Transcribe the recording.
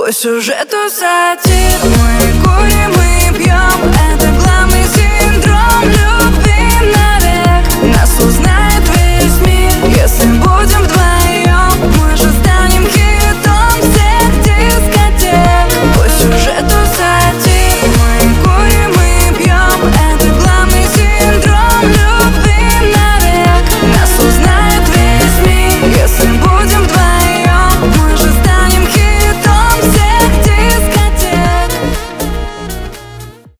По сюжету сатир. Мы курим, мы пьем, это главный сюжет.